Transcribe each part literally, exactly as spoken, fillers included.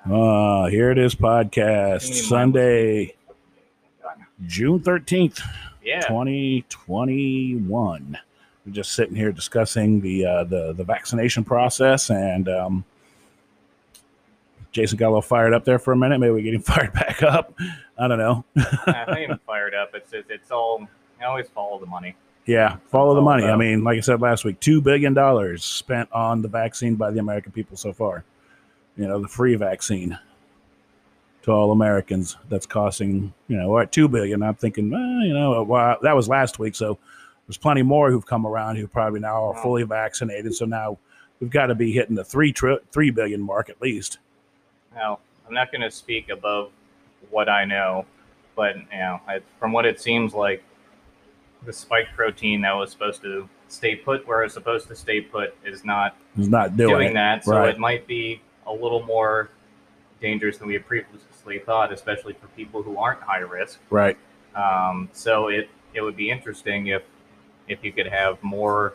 Uh, here it is, podcast Too many Sunday, June thirteenth, Yeah. twenty twenty-one. We're just sitting here discussing the uh, the the vaccination process, and um, Jason got a little fired up there for a minute. Maybe we get him fired back up. I don't know. I ain't fired up. It's it's, it's all. I always follow the money. Yeah, follow the all money. I about- mean, like I said last week, two billion dollars spent on the vaccine by the American people so far. You know, the free vaccine to all Americans. That's costing, you know, we're at two billion dollars. I'm thinking, well, you know, well, that was last week. So there's plenty more who've come around who probably now are fully vaccinated. So now we've got to be hitting the three tri- three billion mark at least. Now, I'm not going to speak above what I know, but you know, I, from what it seems like, the spike protein that was supposed to stay put where it's supposed to stay put is not It's not doing, doing it. that. So Right. it might be a little more dangerous than we had previously thought, especially for people who aren't high risk. Right. Um, so it it would be interesting if if you could have more,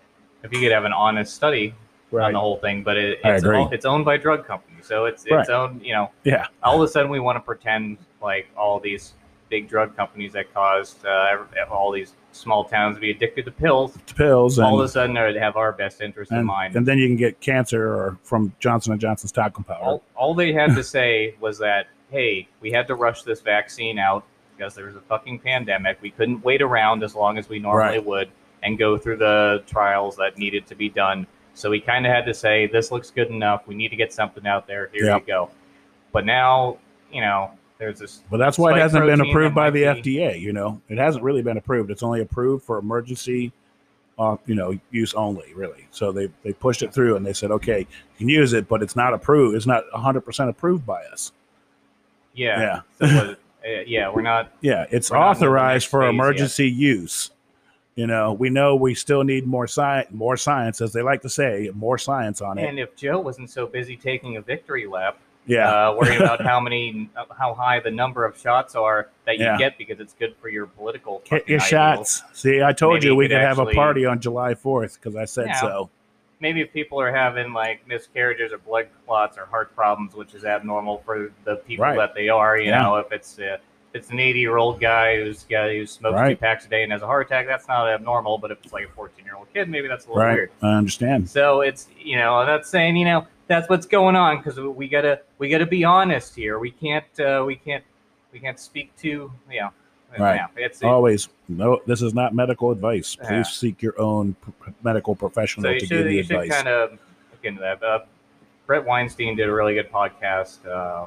if you could have an honest study on Right. the whole thing. But it, I it's agree. all, it's owned by drug companies, so it's its Right. own. You know, Yeah. all of a sudden we want to pretend like all these big drug companies that caused uh, all these small towns to be addicted to pills, Pills. And, all of a sudden they have our best interest in and, mind. and then you can get cancer or from Johnson and Johnson's talcum powder. all, all they had to say was that, hey, we had to rush this vaccine out because there was a fucking pandemic. We couldn't wait around as long as we normally Right. would and go through the trials that needed to be done. So we kind of had to say, this looks good enough. We need to get something out there. Here Yep. you go. But now, you know, there's this. But that's why it spike hasn't been protein approved that by might the be- F D A. You know, it hasn't really been approved. It's only approved for emergency, uh, you know, use only, really. So they they pushed it through and they said, okay, you can use it, but it's not approved. It's not one hundred percent approved by us. Yeah. Yeah. So what- uh, yeah, we're not. Yeah, it's We're not in the authorized next for phase emergency use. You know, we know we still need more science, more science, as they like to say, more science on it. And if Joe wasn't so busy taking a victory lap, Yeah, uh, worrying about how many, how high the number of shots are that you Yeah. get because it's good for your political. get fucking your ideals. shots. See, I told Maybe you you we could could have a actually- party on July fourth because I said Yeah. so. Maybe if people are having like miscarriages or blood clots or heart problems, which is abnormal for the people Right. that they are, you Yeah. know, if it's uh, if it's an eighty-year-old guy who's got who smokes two Right. packs a day and has a heart attack, that's not abnormal. But if it's like a fourteen-year-old kid, maybe that's a little Right, weird. I understand. So it's, you know, that's saying, you know, that's what's going on because we gotta we gotta be honest here. We can't uh, we can't we can't speak to, you know, Right. yeah, it's Always, no, this is not medical advice. Please Yeah. seek your own p- medical professional so you to should give you you should advice. kind of look into that. Uh, Brett Weinstein did a really good podcast uh,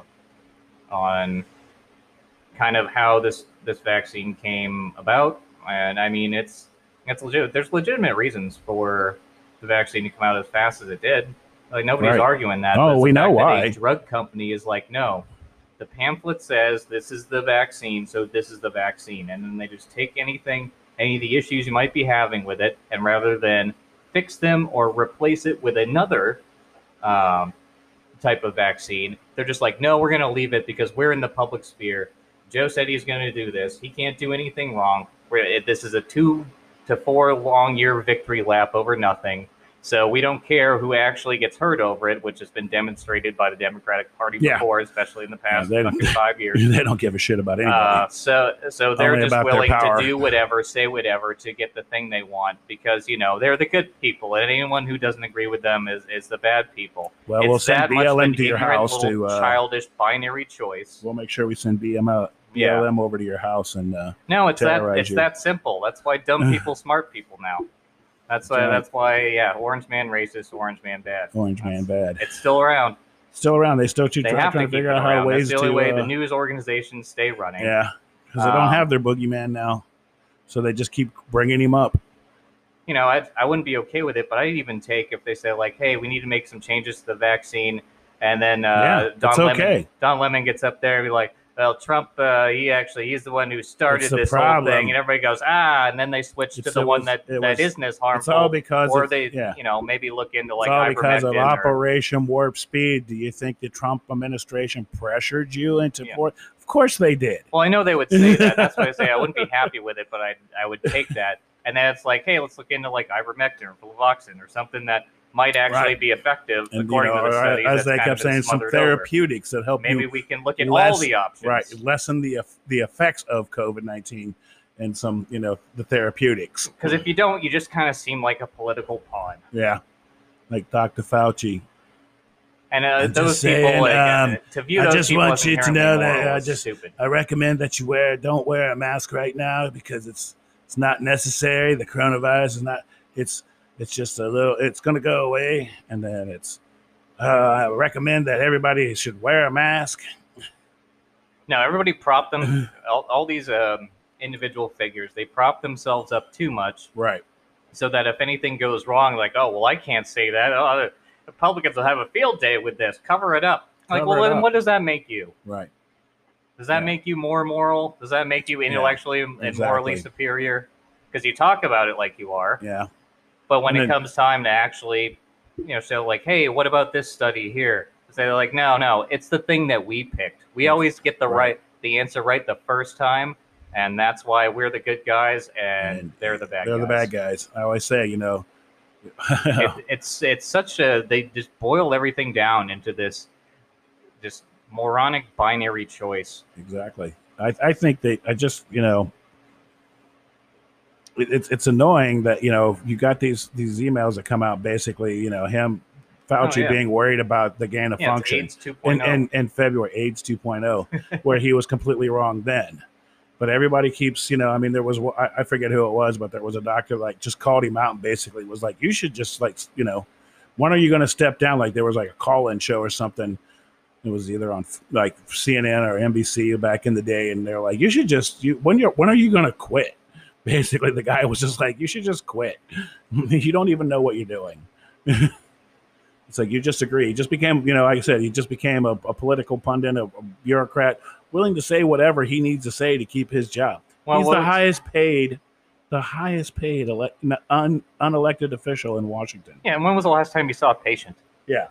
on kind of how this this vaccine came about, and I mean it's it's legit. There's legitimate reasons for the vaccine to come out as fast as it did. Like nobody's Right. arguing that. Oh, but it's we the know fact that why. A drug company is like, no, the pamphlet says this is the vaccine, so this is the vaccine, and then they just take anything, any of the issues you might be having with it, and rather than fix them or replace it with another um, type of vaccine, they're just like, no, we're going to leave it because we're in the public sphere. Joe said he's going to do this. He can't do anything wrong. We're, this is a two to four long year victory lap over nothing. So we don't care who actually gets hurt over it, which has been demonstrated by the Democratic Party Yeah. before, especially in the past Yeah, they- fucking five years. They don't give a shit about anybody. Uh, so, so they're Only just about their willing to power. do whatever, say whatever to get the thing they want because you know they're the good people, and anyone who doesn't agree with them is, is the bad people. well, It's we'll send that B much L M of an to your ignorant house little to. Uh, childish binary choice. we'll make sure we send B M L, Yeah. B L M over to your house and. Uh, No, it's that terrorize it's you. that simple. That's why dumb people smart people now. That's why Right. that's why yeah, orange man racist, orange man bad. Orange man bad. It's still around. Still around. They still keep They trying, have to trying keep to it figure out how around. ways That's the only to. way the uh, news organizations stay running. yeah, because they don't Um, have their boogeyman now, so they just keep bringing him up. You know, I I wouldn't be okay with it, but I'd even take if they say like, hey, we need to make some changes to the vaccine, and then uh, Yeah, Don it's Lemon okay. Don Lemon gets up there and be like, well, Trump, uh, he actually he's the one who started It's the this whole problem. thing, and everybody goes ah, and then they switch to It's- the it one was- that it that was- isn't as harmful. It's all because or of, they, yeah. you know, maybe look into like It's all because of ivermectin or- Operation Warp Speed. Do you think the Trump administration pressured you into Yeah. for? Of course they did. Well, I know they would say that. That's why I say I wouldn't be happy with it, but I I would take that. And then it's like, hey, let's look into like ivermectin or fluvoxamine or something that might actually Right. be effective And, according you know, to the or, studies. as that's they kind kept of been saying, some smothered over. therapeutics that help Maybe you we can look at less- all the options. right lessen the eff- the effects of COVID nineteen and some, you know, the therapeutics. Because if you don't, you just kind of seem like a political pawn. Yeah, like Doctor Fauci. And uh, I'm those just people, saying, like, uh, um, to view I those just people want as you to inherently know that, moral uh, is just- stupid. I recommend that you wear don't wear a mask right now because it's it's not necessary. The coronavirus is not. It's it's just a little. It's going to go away, and then it's. Uh, I recommend that everybody should wear a mask. No, everybody prop them. all, all these um, individual figures, they prop themselves up too much, Right. so that if anything goes wrong, like, oh well, I can't say that. Oh, the Republicans will have a field day with this. Cover it up. Like, Cover well, it then up. what does that make you? Right. Does that Yeah. make you more moral? Does that make you intellectually and morally exactly. superior? Because you talk about it like you are, Yeah. but when And it then- comes time to actually, you know, say like, hey, what about this study here? They're like, no, no, it's the thing that we picked. We always get the Right. right, the answer right the first time, and that's why we're the good guys and, And they're the bad They're guys. the bad guys. I always say, you know. It, it's it's such a they just boil everything down into this this moronic binary choice. Exactly. I, I think they, I just, you know, it, it's it's annoying that, you know, you got these these emails that come out basically, you know, him, Fauci Oh, yeah. being worried about the gain of Yeah, it's function AIDS two in, point oh. in, in February, AIDS two point oh, where he was completely wrong then. But everybody keeps, you know, I mean, there was, I, I forget who it was, but there was a doctor like just called him out and basically was like, you should just like, you know, when are you going to step down? Like there was like a call-in show or something. It was either on like C N N or N B C back in the day, and they're like, "You should just you when you're when are you going to quit?" Basically, the guy was just like, "You should just quit. You don't even know what you're doing." It's like you just agree. He just became, you know, like I said, he just became a, a political pundit, a, a bureaucrat, willing to say whatever he needs to say to keep his job. Well, He's what the is- highest paid, the highest paid elect, un, unelected official in Washington. Yeah, and when was the last time you saw a patient? Yeah.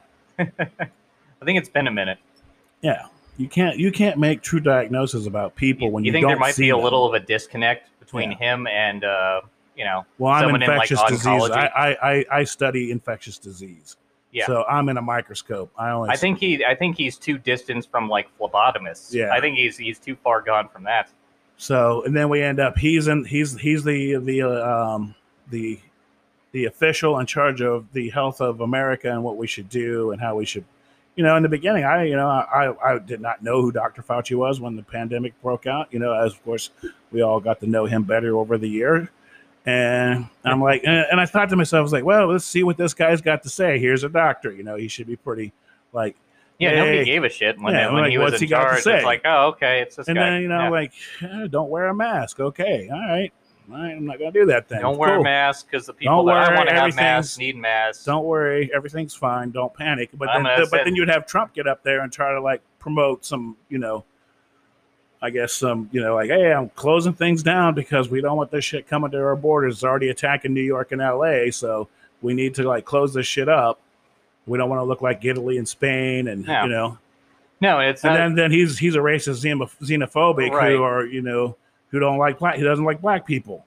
I think it's been a minute. Yeah, you can't you can't make true diagnoses about people You, when you you, think don't there might see be a them. little of a disconnect between Yeah. him and uh, you know, Well, I'm someone in like infectious disease. oncology? I, I I I study infectious disease. Yeah. So I'm in a microscope. I only. I think he I think he's too distant from like phlebotomists. Yeah. I think he's he's too far gone from that. So and then we end up. He's in. He's he's the the uh, um the the official in charge of the health of America and what we should do and how we should. You know, in the beginning, I you know I I did not know who Doctor Fauci was when the pandemic broke out. You know, as of course we all got to know him better over the year. And I'm like, and and I thought to myself, I was like, well, let's see what this guy's got to say. Here's a doctor. You know, he should be pretty like. Yeah, hey. nobody gave a shit when, Yeah, it, when like, he was what's in he got to charge. say? It's like, oh, okay, it's this And guy. then, you know, Yeah. like, eh, don't wear a mask. Okay. All right. All right. I'm not going to do that then. Don't wear Cool. a mask because the people Don't that I worry, want to have everything's- masks need masks. Don't worry. Everything's fine. Don't panic. But I'm then, gonna but send- then you'd have Trump get up there and try to like promote some, you know, I guess some, you know, like, hey, I'm closing things down because we don't want this shit coming to our borders. It's already attacking New York and L A. So we need to like close this shit up. We don't want to look like Italy and Spain and, No. you know, No, it's and not. then, then he's he's a racist xenoph- xenophobic Right. who are, you know, who don't like black. He doesn't like black people.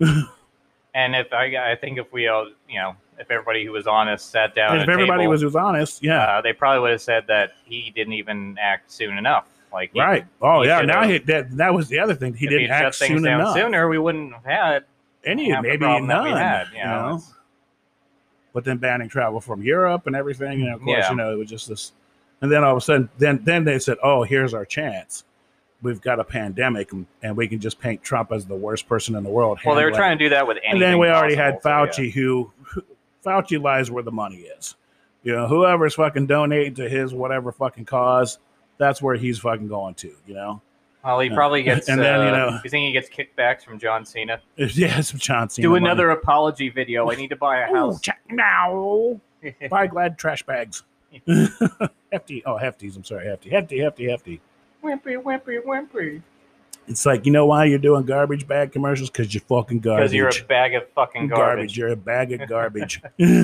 and if I, I think if we all, you know, if everybody who was honest sat down, And at if a everybody table, was, was honest, yeah. uh, they probably would have said that he didn't even act soon enough. Like, he- Right. Oh, he yeah. should've- Now he, that that was the other thing. He if didn't he'd shut act things soon down enough. sooner, we wouldn't have had Any, half the maybe problem that none. we had, you you know, know? it's- But then banning travel from Europe and everything, and of course, Yeah. you know, it was just this. And then all of a sudden, then then they said, "Oh, here's our chance. We've got a pandemic, and, and we can just paint Trump as the worst person in the world." Well, they were handling trying to do that with anything. And then we already had possible, so, Fauci, who, who Fauci lies where the money is. You know, whoever's fucking donating to his whatever fucking cause, that's where he's fucking going to. You know, yeah. Well, he probably gets. And then, you uh, know- you think he gets kickbacks from John Cena? yeah, some John Cena Do money. another apology video. I need to buy a Ooh, house. check now. Buy Glad trash bags. Hefty. Oh, hefties. I'm sorry, hefty, hefty, hefty, hefty. Wimpy, wimpy, wimpy. It's like, you know why you're doing garbage bag commercials? Because you're fucking garbage. Because you're a bag of fucking garbage. You're a bag of garbage.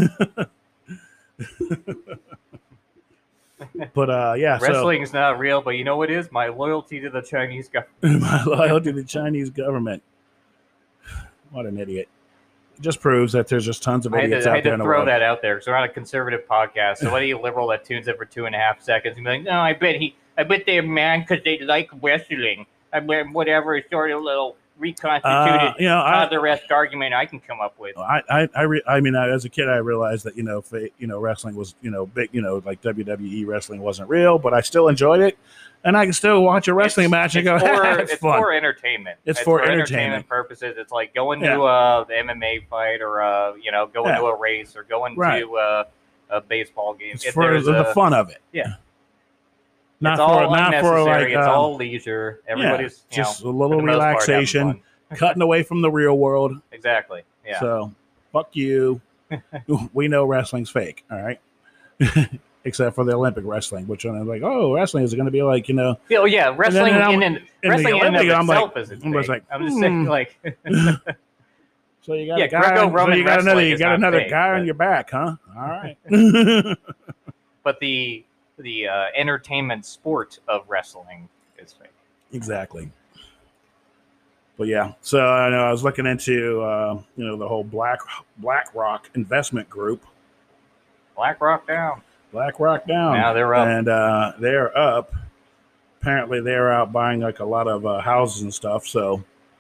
But uh, yeah. Wrestling's not real, but you know what is? My loyalty to the Chinese government. So my loyalty to the Chinese government. What an idiot. just proves that there's just tons of I had idiots to, I out had there to in the throw world. that out there because we're on a conservative podcast. So any liberal that tunes in for two and a half seconds and be like, no, I bet he, I bet they're mad because they like wrestling. I bet whatever sort of little reconstituted Uh, you know, I- Father-esque argument I can come up with. I, I, I, re- I mean, I, as a kid, I realized that you know, fa- you know, wrestling was, you know, big, you know, like W W E wrestling wasn't real, but I still enjoyed it, and I can still watch a wrestling It's- match and it's go, for, it's, it's fun. for entertainment. It's for entertainment. purposes. It's like going Yeah. to a M M A fight or uh, you know, going Yeah. to a race or going Right. to a, a baseball game. It's If for there's the a- fun of it. Yeah. Not it's for all not for unnecessary. like it's um, all leisure. Everybody's you just know, a little for the most part, having relaxation, fun. cutting away from the real world. Exactly. Yeah. So fuck you. We know wrestling's fake. All right. Except for the Olympic wrestling, which I'm like, oh, wrestling is going to be like, you know, Yeah, oh, yeah, wrestling then I'm- in, and in the wrestling in and of Olympic, I'm like- itself isn't I'm just fake. like, I'm just saying, hmm. like, so you got Yeah, a guy, so Greco-Roman you got another, wrestling you is got not another fake, guy but- on your back, huh? All right. but the the uh, entertainment sport of wrestling is fake. Exactly. But yeah, so I know I was looking into uh, you know the whole Black BlackRock investment group. BlackRock down. BlackRock down. Now they're up. and uh, they're up. Apparently, they're out buying like a lot of uh, houses and stuff, so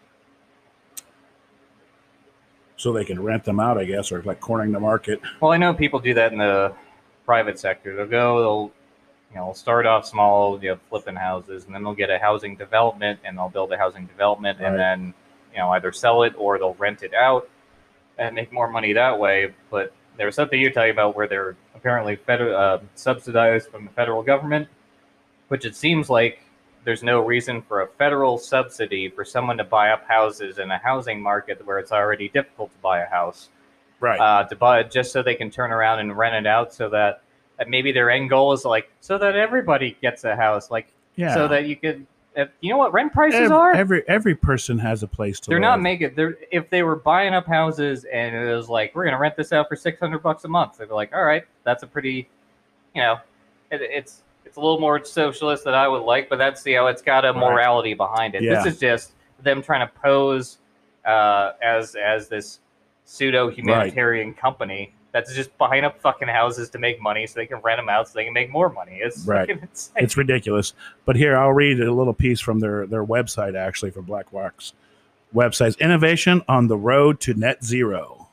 so they can rent them out, I guess, or like cornering the market. Well, I know people do that in the private sector. They'll go, they'll you know start off small, you know, flipping houses, and then they'll get a housing development, and they'll build a housing development, Right. and then you know either sell it or they'll rent it out and make more money that way. But there was something you're talking about where they're apparently federal uh, subsidized from the federal government, which it seems like there's no reason for a federal subsidy for someone to buy up houses in a housing market where it's already difficult to buy a house. Right. Uh, to buy it just so they can turn around and rent it out, so that, that maybe their end goal is like so that everybody gets a house, like yeah. so that you could. If, you know what rent prices every, are? every every person has a place to They're live. not making. They're if they were buying up houses and it was like we're gonna rent this out for six hundred bucks a month, they'd be like, all right, that's a pretty, you know, it, it's it's a little more socialist than I would like, but that's you know it's got a Right. morality behind it. Yeah. This is just them trying to pose uh, as as this pseudo humanitarian company that's just buying up fucking houses to make money so they can rent them out so they can make more money. It's Right. fucking insane. It's ridiculous. But here, I'll read a little piece from their, their website, actually, from BlackRock's website. Innovation on the road to net zero.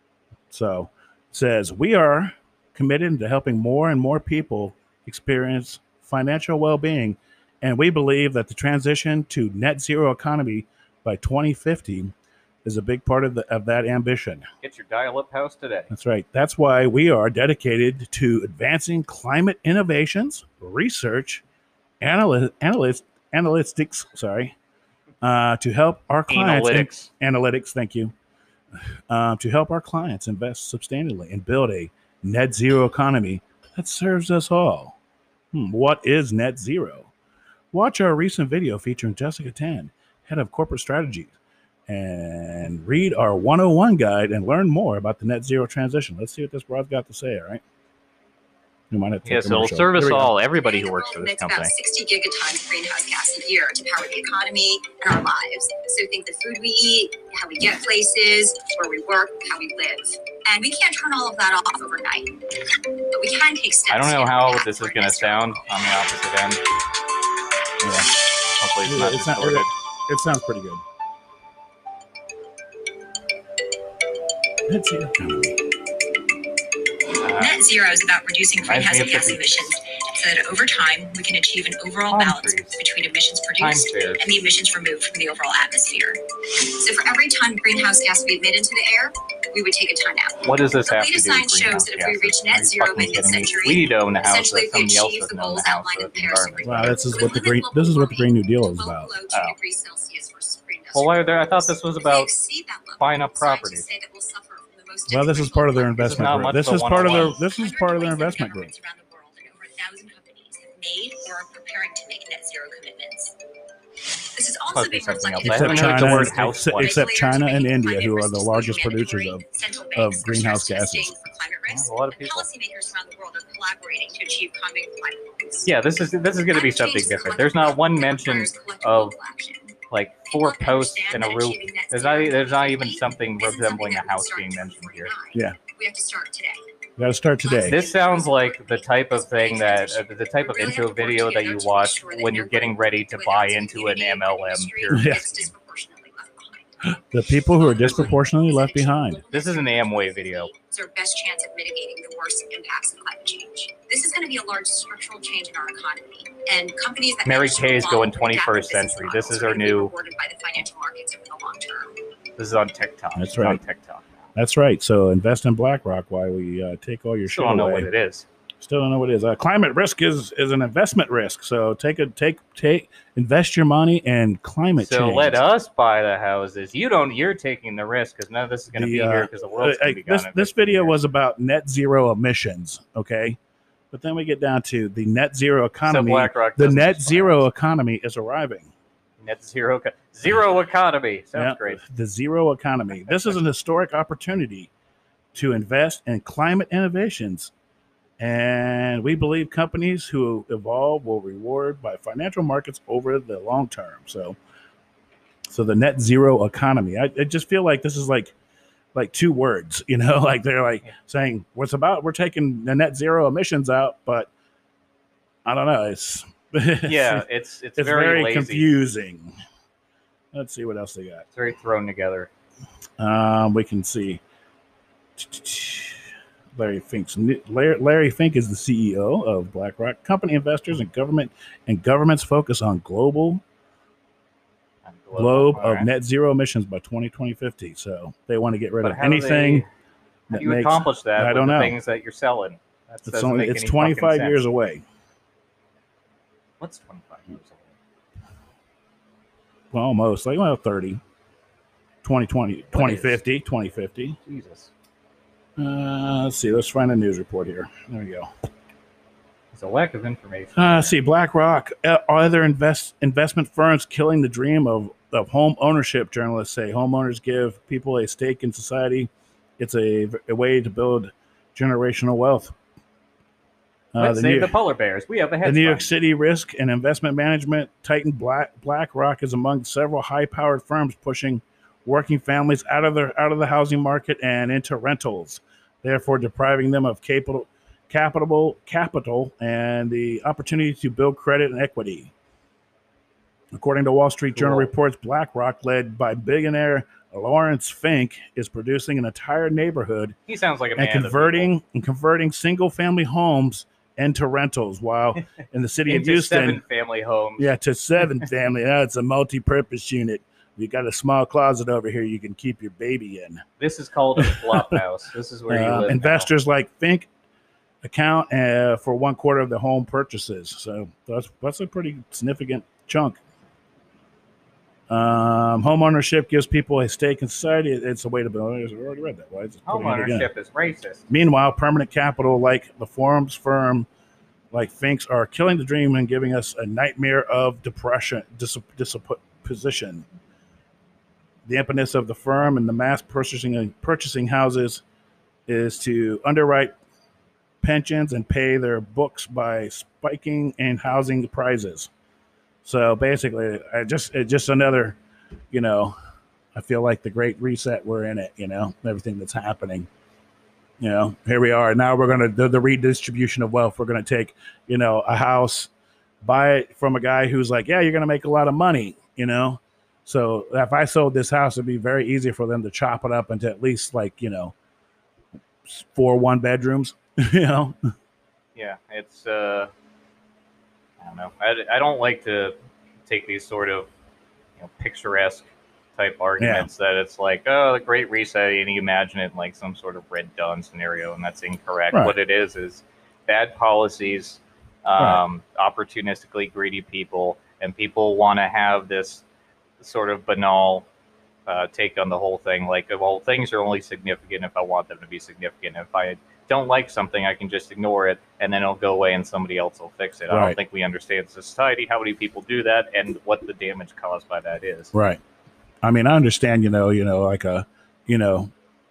So it says, we are committed to helping more and more people experience financial well-being, and we believe that the transition to net zero economy by twenty fifty is a big part of, the, of that ambition. Get your dial-up house today. That's right. That's why we are dedicated to advancing climate innovations, research, analy- analyst, analytics, sorry, uh, to help our clients. Analytics. In, analytics, thank you. Uh, to help our clients invest substantially and build a net zero economy that serves us all. Hmm, what is net zero? Watch our recent video featuring Jessica Tan, head of corporate strategy, and read our one oh one guide and learn more about the net zero transition. Let's see what this broad's got to say, all right? You might have to take Yes, a it'll commercial. serve us Here we go. all, everybody who The works world for this emits company. about sixty gigatons of greenhouse gas a year to power the economy and our lives. So think the food we eat, how we get places, where we work, how we live. And we can't turn all of that off overnight. But we can take steps. I don't know to how impact this is toward going to net zero. sound on the opposite end. Yeah. Hopefully it's Yeah, not it's not- distorted. It sounds pretty good. Net zero economy. Uh, Net zero is about reducing Reminds greenhouse me of gas the- emissions so that over time we can achieve an overall Palm balance trees. between emissions Time produced fairs. and the emissions removed from the overall atmosphere. So for every ton of greenhouse gas we emit into the air, we would take a ton out. What does this The have to latest do with science shows greenhouse that if we gases? reach net Are you zero fucking by kidding me? mid-century, We need to own the house, essentially but if we somebody else achieve doesn't the own the goals house. outlined So in the Paris environment. Wow, this is With what the limit green. global This is what the Green New Deal is well about. below two Oh. degrees Celsius versus pre-industrial Well, why are there, I thought this was levels. If we about exceed that level, buying up scientists properties. say that we'll suffer from the most Well, this is part of their detrimental investment not group. much This of a is part of their. one oh one. This is part of their one hundred investment group. twenty-seven governments around the world and over a thousand companies have made or are preparing to make net zero commitments. This is also Must be being something else. reflected I Except haven't heard the China, word and- house except, twice. except China and Regulators India, making who are climate the risk largest disclosure producers of. mandatory. Central of banks are greenhouse stress gases. testing for climate risk, There's a lot of and people. policymakers around the world are collaborating to achieve common climate goals. Yeah, this is this is going to be Climate change something is a different. collective There's not one movement that mention requires collective of global action. like four posts and a roof. There's not there's not even something resembling a house being mentioned here. Yeah. We have to start today. We got to start today. This sounds like the type of thing that uh, the type of intro video that you watch when you're getting ready to buy into an M L M pyramid Yeah. scheme. The people who are disproportionately left behind. This is an Amway video. It's our best chance of mitigating the worst impacts of climate change. This is going to be a large structural change in our economy, and companies that Mary manage to Kay's evolve going and adapt twenty-first their business century. models This is are her gonna be new- rewarded by the financial markets over the long term. This is on TikTok. That's It's on right. TikTok. That's right. So invest in BlackRock while we uh, take all your Still shit don't know away. what it is. Still don't know what it is. Uh, climate risk is is an investment risk. So take a take take invest your money in climate So change. let us buy the houses. You don't. You're taking the risk because none of this is going to The, be uh, here because the world's Uh, going to be gone. this in this fifty video years. was about net zero emissions. Okay, but then we get down to the net zero economy. So BlackRock the doesn't net just zero buy economy is arriving. net zero co- zero economy. Sounds Yeah, great. The zero economy. This is an historic opportunity to invest in climate innovations. And we believe companies who evolve will reward by financial markets over the long term. So, so the net zero economy. I, I just feel like this is like, like two words. You know, like they're like Yeah. saying what's about. We're taking the net zero emissions out, but I don't know. It's Yeah, it's it's, it's very, very, lazy. confusing. Let's see what else they got. It's very thrown together. Um, we can see Larry Fink's Larry, Larry Fink is the C E O of BlackRock. Company investors and government and governments focus on global on globe All of right. net zero emissions by twenty fifty. So they want to get rid But of how do anything they- How that do you makes. accomplish that I with don't the know. things that you're selling? That It's doesn't only make it's any twenty-five fucking years sense. away. What's twenty-five years away? Well, almost like well thirty. twenty twenty, What twenty is- fifty, twenty fifty. Jesus. Uh, let's see. Let's find a news report here. There we go. It's a lack of information. Uh, see, BlackRock, uh, other invest investment firms killing the dream of, of home ownership. Journalists say homeowners give people a stake in society. It's a, a way to build generational wealth. Uh, Let's the, save New, the polar bears. We have a the hedge New York fund. City risk and investment management titan Black BlackRock is among several high-powered firms pushing working families out of their out of the housing market and into rentals, therefore depriving them of capital. Capital, capital, and the opportunity to build credit and equity. According to Wall Street Journal Cool. reports, BlackRock, led by billionaire Lawrence Fink, is producing an entire neighborhood He sounds like a and man. of the converting and converting single-family homes into rentals. While in the city people. of Into Houston, seven family homes. yeah, to seven family. Now it's a multi-purpose unit. You got a small closet over here you can keep your baby in. This is called a flop house. This is where you Um, live. now. investors like Fink account uh, for one quarter of the home purchases. So that's that's a pretty significant chunk. Um, home ownership gives people a stake in society. It's a way to build. I already read that. Why is it Home putting it again? ownership is racist. Meanwhile, permanent capital like the forums firm like Fink's are killing the dream and giving us a nightmare of depression, dis- disposition. The impetus of the firm and the mass purchasing purchasing houses is to underwrite pensions and pay their books by spiking in housing prices. So basically, I just it's just another, you know, I feel like the Great Reset. We're in it, you know, everything that's happening. You know, here we are. Now we're gonna the, the redistribution of wealth. We're gonna take, you know, a house, buy it from a guy who's like, yeah, you're gonna make a lot of money, you know. So if I sold this house, it'd be very easy for them to chop it up into at least like, you know, four one bedrooms, you know. Yeah, it's uh, I don't know. I, I don't like to take these sort of you know picturesque type arguments that it's like, oh, the Great Reset, and you imagine it like some sort of Red Dawn scenario, and that's incorrect. Right. What it is is bad policies, um, opportunistically greedy people, and people want to have this sort of banal uh, take on the whole thing. Like, well, things are only significant if I want them to be significant. If I don't like something, I can just ignore it, and then it'll go away, and somebody else will fix it. I Right. don't think we understand society, how many people do that, and what the damage caused by that is. Right. I mean, I understand, you know, you know, like a, you know,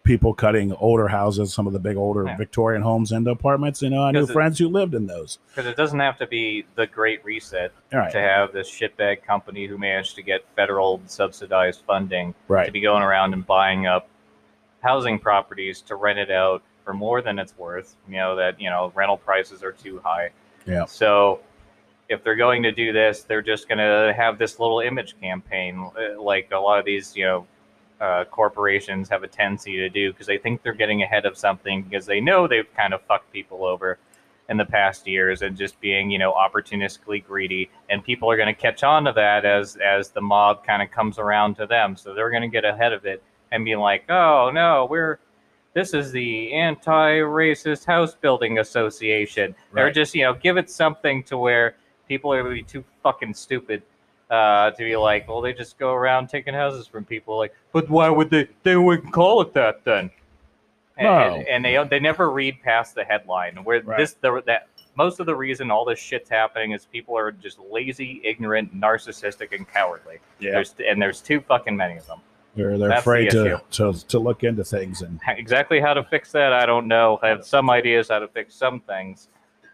people cutting older houses, some of the big older Yeah. Victorian homes into apartments. You know, I knew Because it- friends who lived in those. Because it doesn't have to be the Great Reset All right. to have this shitbag company who managed to get federal subsidized funding Right. to be going around and buying up housing properties to rent it out for more than it's worth. You know, that, you know, rental prices are too high. Yeah. So if they're going to do this, they're just going to have this little image campaign uh, like a lot of these, you know, uh, corporations have a tendency to do, because they think they're getting ahead of something because they know they've kind of fucked people over in the past years and just being, you know, opportunistically greedy. And people are going to catch on to that as as the mob kind of comes around to them. So they're going to get ahead of it and be like, oh, no, we're this is the anti-racist house building association. Or Right. just, you know, give it something to where people are going to be too fucking stupid uh, to be like, well, they just go around taking houses from people. Like, but why would they? They wouldn't call it that then. And, No. and, and they they never read past the headline. Where Right. this the that most of the reason all this shit's happening is people are just lazy, ignorant, narcissistic, and cowardly. Yeah. There's and there's too fucking many of them. They're they're That's afraid the to, to to look into things. And Exactly how to fix that, I don't know. I have some ideas how to fix some things.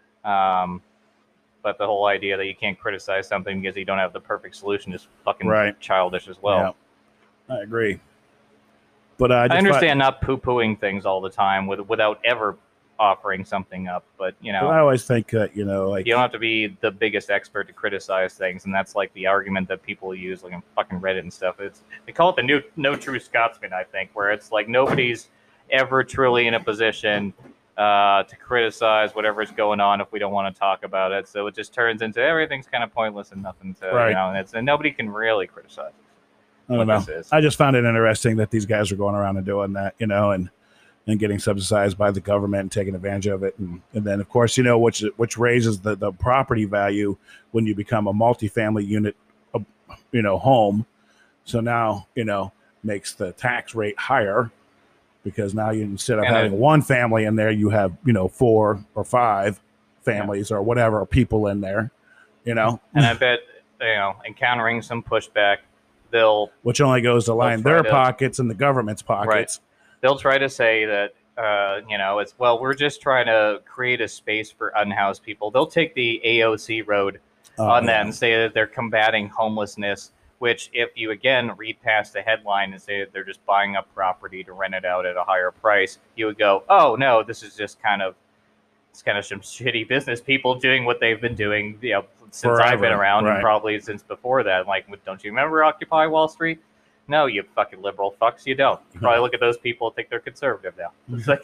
Um, but the whole idea that you can't criticize something because you don't have the perfect solution is fucking Right. childish as well. yeah, I agree. But uh, I, just I find- understand not poo-pooing things all the time with, without ever offering something up, but you know, But I always think that, you know, like you don't have to be the biggest expert to criticize things, and that's like the argument that people use, like on fucking Reddit and stuff. It's they call it the new no true Scotsman, I think, where it's like nobody's ever truly in a position uh, to criticize whatever's going on if we don't want to talk about it. So it just turns into everything's kind of pointless and nothing to, Right. you know, and it's and nobody can really criticize I don't what know. this is. I just found it interesting that these guys are going around and doing that, you know, and and getting subsidized by the government and taking advantage of it, and and then of course, you know, which which raises the the property value when you become a multifamily unit, uh, you know, home. So now, you know, makes the tax rate higher because now you instead of And having it- one family in there, you have, you know, four or five families or whatever people in there, you know, And I bet, you know, encountering some pushback, they'll which only goes to line try their to- pockets and the government's pockets. they'll try to say that, uh, you know, it's, well, we're just trying to create a space for unhoused people. They'll take the A O C road Uh, on yeah. that and say that they're combating homelessness, which if you, again, read past the headline and say that they're just buying up property to rent it out at a higher price, you would go, oh, no, this is just kind of, it's kind of some shitty business people doing what they've been doing, you know, since I've been Forever, around right. and probably since before that. Like, don't you remember Occupy Wall Street? No, you fucking liberal fucks, you don't. You probably look at those people and think they're conservative now. It's like,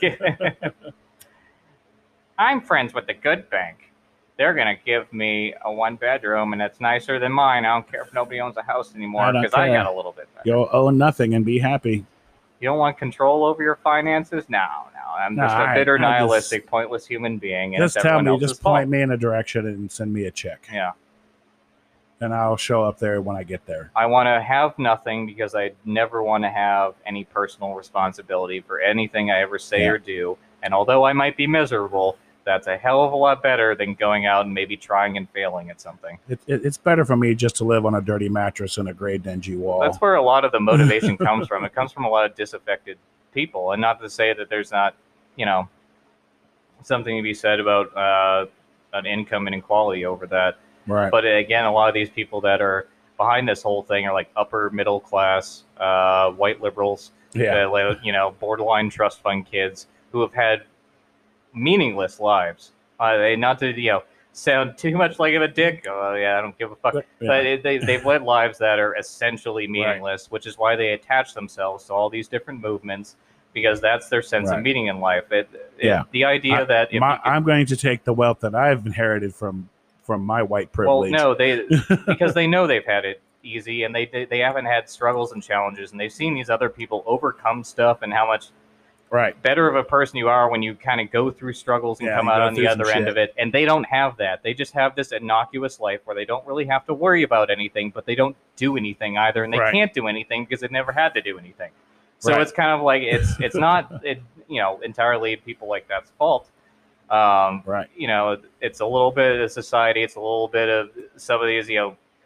I'm friends with the good bank. They're going to give me a one bedroom and it's nicer than mine. I don't care if nobody owns a house anymore I don't because I care. got a little bit better. You'll own nothing and be happy. You don't want control over your finances? No, no. I'm No, just a I- bitter, I just- nihilistic, pointless human being. And Just it's tell everyone me, else's just point fault. me in a direction and send me a check, Yeah. and I'll show up there when I get there. I want to have nothing because I never want to have any personal responsibility for anything I ever say Yeah. or do. And although I might be miserable, that's a hell of a lot better than going out and maybe trying and failing at something. It, it, it's better for me just to live on a dirty mattress and a gray dingy wall. That's where a lot of the motivation comes from. It comes from a lot of disaffected people. And not to say that there's not, you know, something to be said about uh, an income inequality over that. right. But again, a lot of these people that are behind this whole thing are like upper middle class, uh, white liberals, yeah. uh, like, you know, borderline trust fund kids who have had meaningless lives. Uh, they not to you know sound too much like a dick. Oh yeah, I don't give a fuck. But- yeah. But it, they they've led lives that are essentially meaningless, which is why they attach themselves to all these different movements because that's their sense Right. of meaning in life. It, it- Yeah. the idea I- that if My, you could- I'm going to take the wealth that I've inherited from from my white well, privilege. no, they because they know they've had it easy and they, they they haven't had struggles and challenges and they've seen these other people overcome stuff and how much right. better of a person you are when you kind of go through struggles and Yeah, come you out go on the through some other end shit. of it. And they don't have that. They just have this innocuous life where they don't really have to worry about anything, but they don't do anything either. And they Right. can't do anything because they've never had to do anything. So Right. it's kind of like it's it's not it, you know entirely people like that's fault. Um, Right. You know, it's a little bit of society. It's a little bit of some of these you know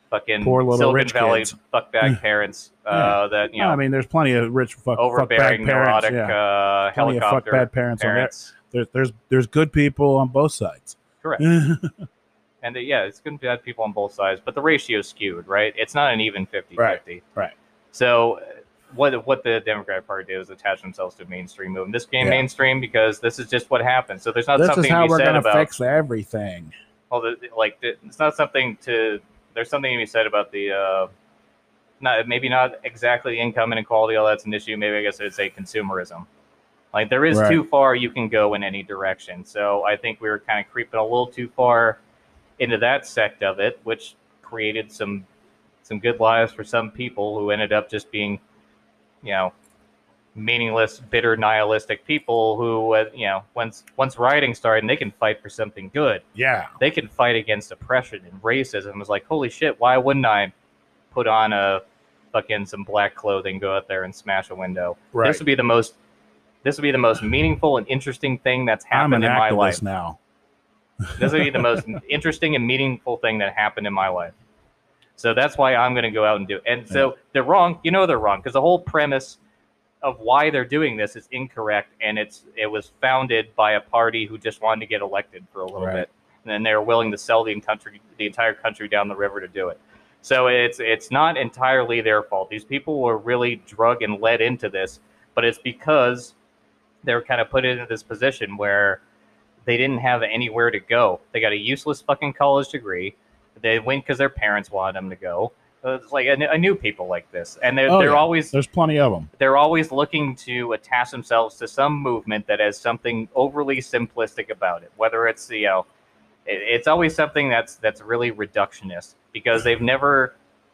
fucking Poor little Silicon rich Valley kids. fuckbag parents uh, Yeah. that you No, know I mean, there's plenty of rich fuck, overbearing, fuck bad parents. neurotic Yeah. uh, Plenty of fuck helicopter bad parents on there. parents. There's there's there's good people on both sides. Correct. And uh, yeah, it's good to have people on both sides, but the ratio's skewed, right? It's not an even fifty-fifty. Right, right. So uh, what what the Democratic Party did was attach themselves to a mainstream movement. This became Yeah. mainstream because this is just what happens. So there's not This something is how to be we're said gonna about fix everything. well, the, like the, it's not something to. There's something to be said about the. Uh, not maybe not exactly the income inequality. All that's an issue. Maybe I guess I'd say consumerism. Like there is Right. too far you can go in any direction. So I think we were kind of creeping a little too far into that sect of it, which created some some good lives for some people who ended up just being, you know, meaningless, bitter, nihilistic people who, uh, you know, once once rioting started, and they can fight for something good. Yeah. They can fight against oppression and racism. It was like, holy shit, why wouldn't I put on a fucking some black clothing, go out there and smash a window? Right. This would be the most this would be the most meaningful and interesting thing that's I'm an happened in my activist life. now. This would be the most interesting and meaningful thing that happened in my life. So that's why I'm going to go out and do it. And so Yeah. they're wrong. You know they're wrong because the whole premise of why they're doing this is incorrect, and it's it was founded by a party who just wanted to get elected for a little Right. bit, and then they're willing to sell the country, the entire country down the river to do it. So it's it's not entirely their fault. These people were really drug and led into this, but it's because they were kind of put into this position where they didn't have anywhere to go. They got a useless fucking college degree. They went because their parents wanted them to go. It's like I, kn- I knew people like this, and they're Oh, they're yeah. always There's plenty of them. they're always looking to attach themselves to some movement that has something overly simplistic about it. Whether it's you know, it, it's always something that's that's really reductionist because they've never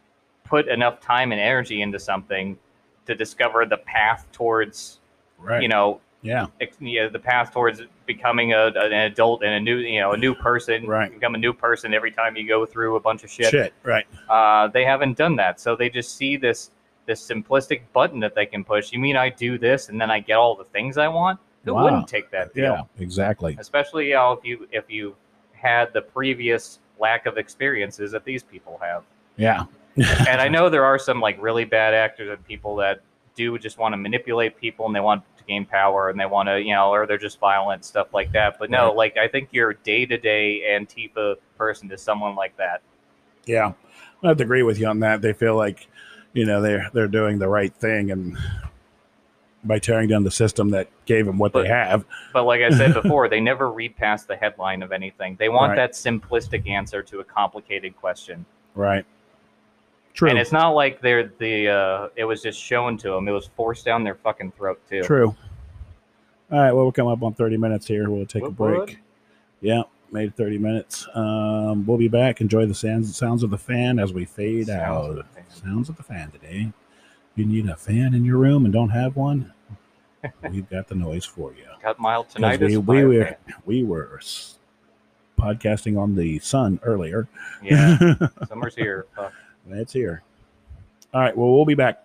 put enough time and energy into something to discover the path towards Right. you know, Yeah. ex- you know the path towards becoming a, an adult and a new you know a new person. Right. Become a new person every time you go through a bunch of shit. Shit. Right. Uh, they haven't done that, so they just see this this simplistic button that they can push. You mean I do this and then I get all the things I want? Who Wow. wouldn't take that deal? Yeah. Exactly. Especially you know, if you if you had the previous lack of experiences that these people have. Yeah. And I know there are some like really bad actors and people that do just want to manipulate people and they want to gain power and they want to, you know, or they're just violent, stuff like that. But no, Right. like I think your day-to-day Antifa person is someone like that. Yeah. I have to agree with you on that. They feel like, you know, they're they're doing the right thing and by tearing down the system that gave them what But- they have. But like I said before, they never read past the headline of anything. They want Right. that simplistic answer to a complicated question. Right. True. And it's not like they're the uh, it was just shown to them. It was forced down their fucking throat too. True. All right. Well, we'll come up on thirty minutes here. We'll take a What, break. what? Yeah. Made thirty minutes. Um, we'll be back. Enjoy the sounds, sounds of the fan as we fade Sounds out. of the fan. Sounds of the fan today. You need a fan in your room and don't have one? We've got the noise for you. Got mild 'Cause tinnitus. we, we fire were fan. we were s- podcasting on the sun earlier. Yeah, summer's here. Fuck. It's here. All right. Well, we'll be back.